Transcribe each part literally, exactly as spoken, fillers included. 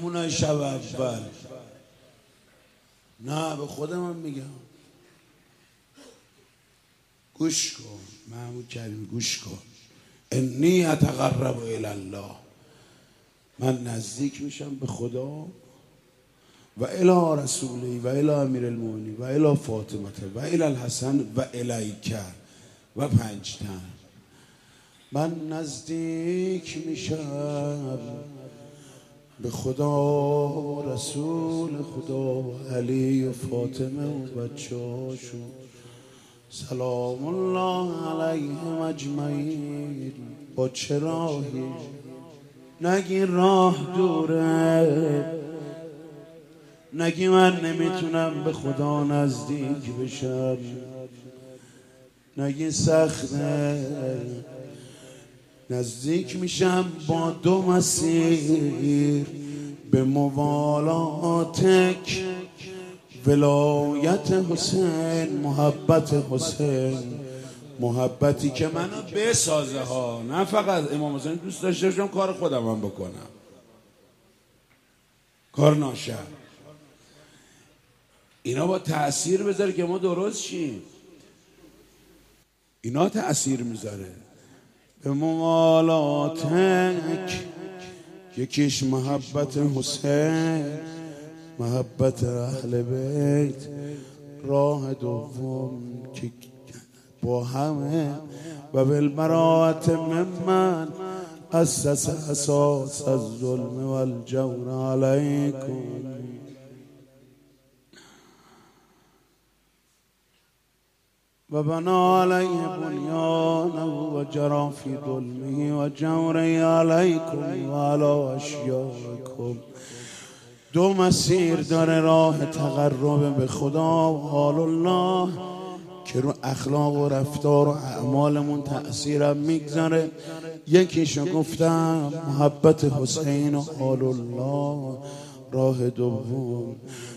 مهمونای شب اول. نه به خودم میگم گوش کن محمود کریم، گوش کن. انی اتقرب الی الله، من نزدیک میشم به خدا و الی رسولی و الی امیر المؤمنین و الی فاطمه و الی الحسن و الیک و پنج تن. من نزدیک میشم به خدا، رسول خدا، علی و فاطمه و بچه هاشون سلام الله علیهم اجمعین. با چه راهی؟ نگی راه دوره، نگی من نمیتونم به خدا نزدیک بشم، نگی سخته. نزدیک میشم با دو مسیر، به موالاتک، ولایت حسین، محبت حسین، محبتی که منو بسازه ها، نه فقط امام حسین دوست داشته باشم کار خودم هم بکنم، کار ناشر. اینا با تأثیر بذاره که ما درست شیم. اینا تأثیر میذاره. به موالاتک، یکیش محبت حسین، محبت اهل بیت. راه دوم که با همه و بالبراءت ممن اسس اساس الظلم والجور علیکم. و بنا علیه بنیانه و جرا فی ظلمه و جوره علیکم و علی اشیائکم. دو مسیر داره راه تقرب به خدا و حال الله که رو اخلاق و رفتار و اعمالمون تأثیرم میگذاره. یکیشو گفتم محبت حسین و حال الله. راه دوم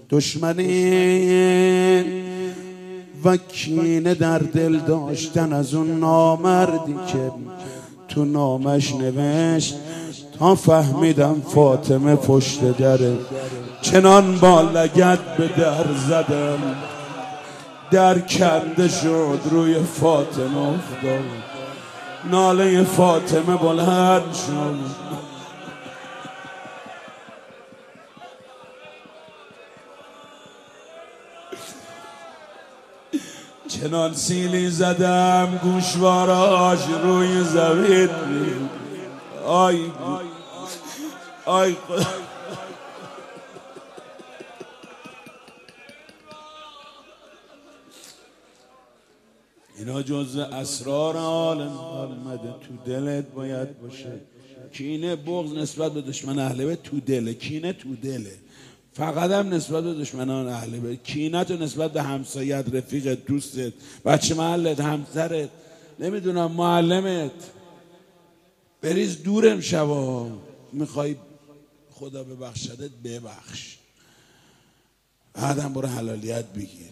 دشمنی و کینه در دل داشتن از اون نامردی که تو نامش نوشت تا فهمیدم فاطمه پشت دره، چنان با لگد به در زدم، در کنده شد روی فاطمه افتاد، ناله فاطمه بلند شد. چنان سیلی زدم گوشواراش روی زمین. آی آی اینا جزء اسرار عالم محمده. تو دلت باید باشه. کینه بغض نسبت به دشمن اهل بیت تو دله، کینه تو دله. فقط هم نسبت به دشمنان اهل بیت. کینه تو نسبت به همسایت، رفیقت، دوستت، بچه محلت، همسرت، نمیدونم معلمت. بریز دور امشبا. میخوای خدا ببخشدت ببخش، بعدم برو حلالیت بگیر.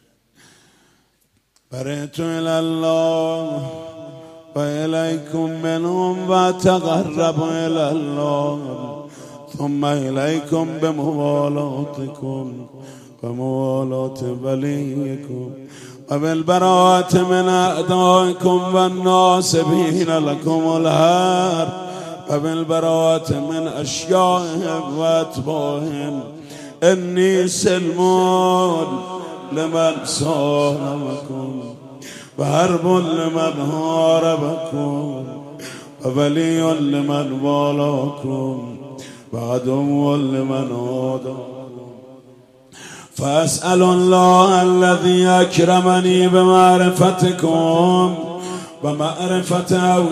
برئت الله و الیکم منهم و تقرب الی الله ثم الیکم بموالاتکم و موالات ولیکم و بالبراءت من اعدائکم و الناصبین لکم الحرب و بالبراءت من اشیائهم و اتباعهم. انی سلمون لمن صارمکم و حرب لمن حاربکم و ولی لمن والاکم و عدو لمن عاداکم. فاسأل الله الذي اکرمنی بمعرفتکم و معرفت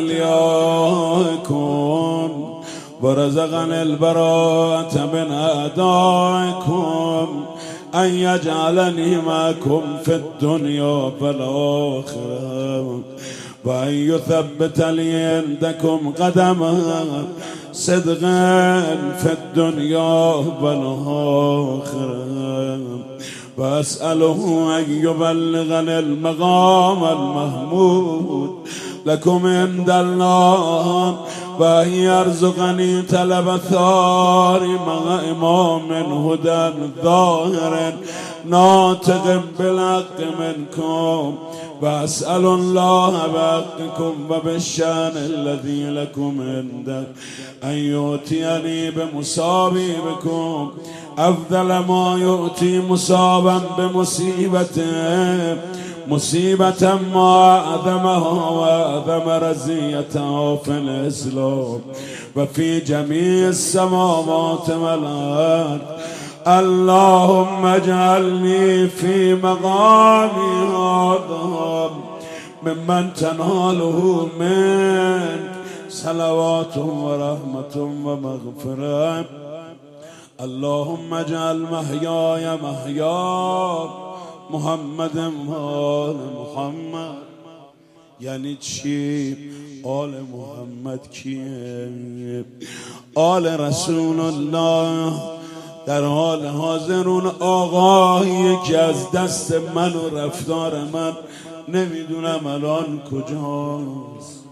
اولیائکم و رزقنی البراءة من اعدائکم ان یجعلنی معکم فی الدنیا والآخرة و ان یثبت لی عندکم قدما صدقا فی الدنیا والآخرة و اسأله ان یبلغنی المقام المحمود لكم عند الله و يرزقني طلب الثار مع إمام هدى ظاهر ناطق بالحق منكم وأسأل الله بحقكم وبالشأن الذي لكم عنده أن يؤتيني بمصابيبكم أفضل ما يؤتي مصابا بمصيبته مصيبة ما أعظمها وأعظم رزيتها في الإسلام وفي جميع السماوات والأرض. اللهم اجعلني في مقامي هذا ممن تناله منك صلوات ورحمة ومغفرة. اللهم اجعل محياي محيا محمد وآل محمد. یعنی چی؟ آل محمد کیه؟ آل رسول الله در حال حاضر اون آقایی که از دست من و رفتار من نمیدونم الان کجاست.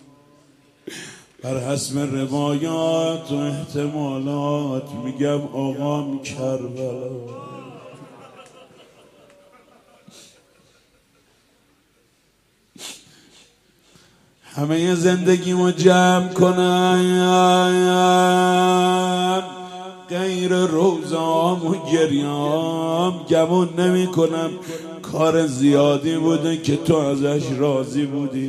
بر حسب روایات و احتمالات میگم آقام کربلا. همه زندگیمو جمع کنم غیر روزام و گریام گمون نمی کنم کار زیادی بوده که تو ازش راضی بودی.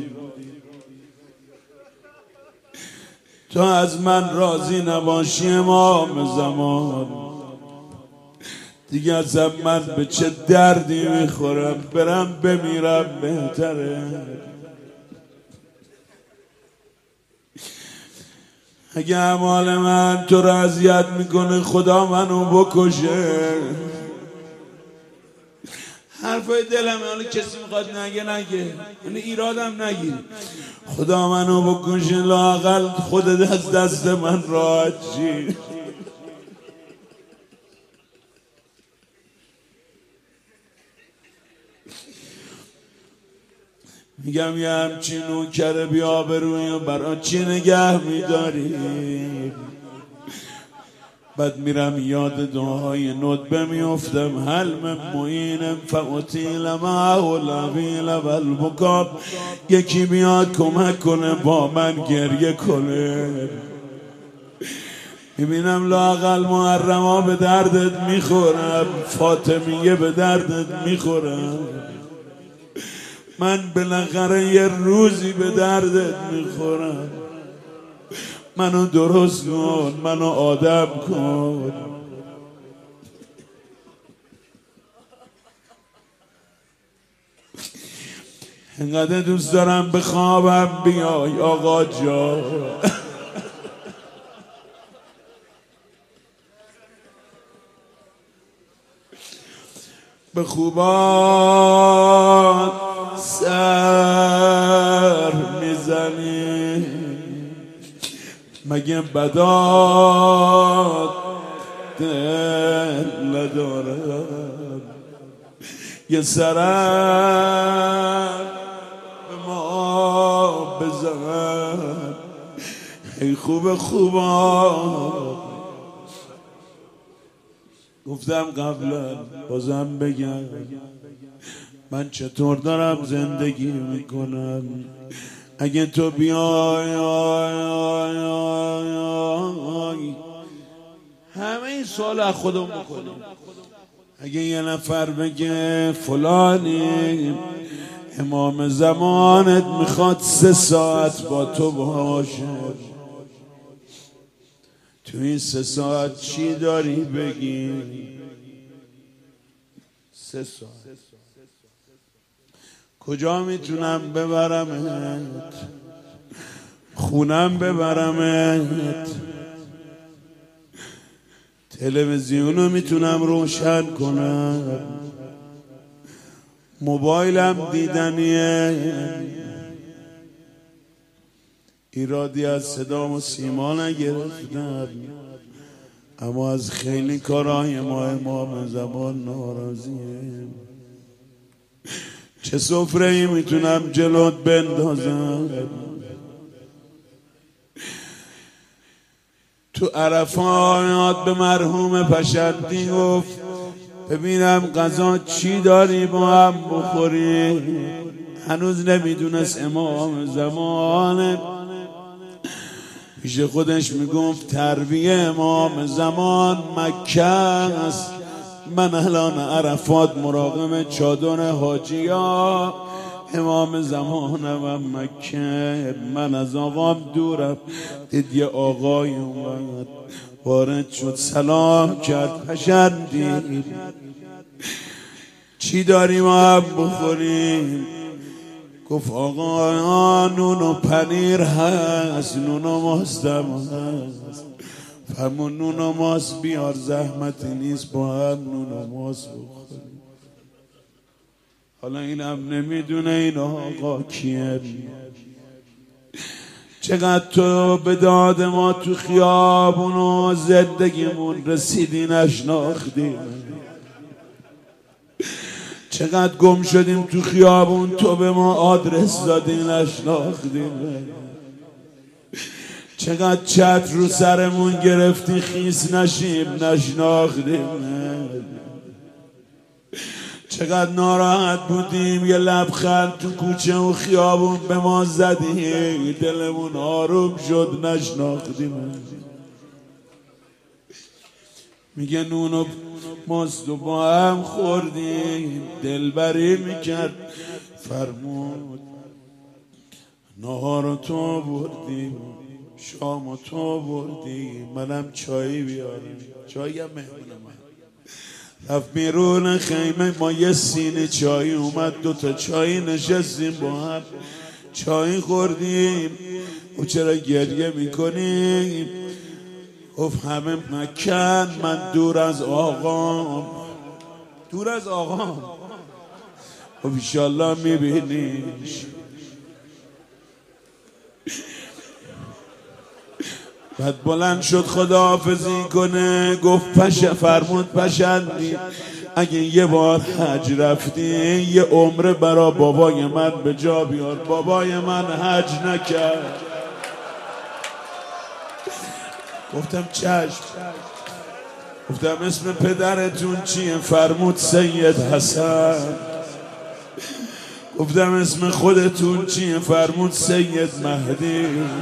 تو از من راضی نباشی امام زمان دیگه از من به چه دردی میخورم؟ برم بمیرم بهتره. اگه اعمال من تو را اذیت میکنه خدا منو بکشه. حرفای دلم حالا کسی میخواد نگه نگه، یعنی ایرادم نگیر. خدا منو بکشه لااقل خودت از دست من راحت شی. میگم یه همچین نوکر بی‌آبرویی برای چی نگه میداری؟ بعد میرم یاد دعاهای ندبه میفتم حلم معینم فاطیل معه العویل و البکا. یکی بیاد کمک کنه با من گریه کنه. میبینم لااقل محرما به دردت میخورم، فاطمیه به دردت میخورم. من بالاخره یه روزی به دردت میخورم. منو درست کن، منو آدم کن. انقدر دوست دارم به خوابم بیای آقا جان. به خوبان سر میزنی مگه بدات دل ندارم؟ یه سرم به ما بزن ای خوب خوبان. گفتم قبلا بازم بگم من چطور دارم زندگی میکنم. اگه تو بیای آی آی آی آی همه این سوال از خودم میکنیم. اگه یه نفر بگه فلانی امام زمانت میخواد سه ساعت با تو باشه، تو این سه ساعت چی داری بگی؟ سه ساعت کجا میتونم ببرمت؟ خونم ببرمت؟ تلویزیونو میتونم روشن کنم؟ موبایلم دیدنیه؟ ایرادی از صدام و سیما نگرفتم، اما از خیلی کارهای ما امام زمان ناراضیه. چه سفره ای میتونم جلوت بندازم. تو عرفات به مرحوم پشندی گفت ببینم غذا چی داری با هم بخوری. هنوز نمیدونست امام زمان، پیش خودش میگفت تربیه امام زمان مکه است، من الان عرفات مراقب چادر حاجیا، امام زمانم و مکه، من از آقام دورم. دید یه آقای اومد وارد شد، سلام کرد. پشندی چی داریم هم بخوریم؟ گفت آقا نون و پنیر هست، نون و ماستم هست. فرمون نون و ماست بیار، زحمتی نیست با هم نون و ماست بخوریم. حالا اینم نمیدونه این آقا کیه. چقدر تو به داد ما تو خیابون و زندگیمون رسیدی نشناختیم، چقدر گم شدیم تو خیابون تو به ما آدرس دادی نشناختیم، چقدر چتر رو سرمون گرفتی خیس نشیم نشناختیم، چقدر ناراحت بودیم یه لبخند تو کوچه و خیابون به ما زدی دلمون آروم شد نشناختیم. میگه نون و ماست و با هم خوردیم، دلبری میکرد. فرمود نهار تو بردیم، شام تو بردیم، منم چایی بیارم. چایی هم مهمون من رفت بیرون خیمه، ما یه سینه چایی اومد، دوتا چایی نشستیم با هم چایی خوردیم. او چرا گریه میکنیم؟ گفت همه مکن، من دور از آقام. دور از آقام؟ خب انشالله میبینیش. بعد بلند شد خداحافظی کنه، گفت پش فرمود پشندی اگه یه بار حج رفتی یه عمره برا بابای من به جا بیار. بابای من حج نکرد. گفتم چشم. گفتم اسم پدرتون چیه؟ فرمود سید حسن. گفتم اسم خودتون چیه؟ فرمود سید مهدی.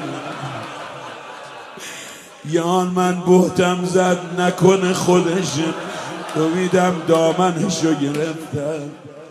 یه آن من بهتم زد نکنه خودشه، دویدم دامنشو گرفتم.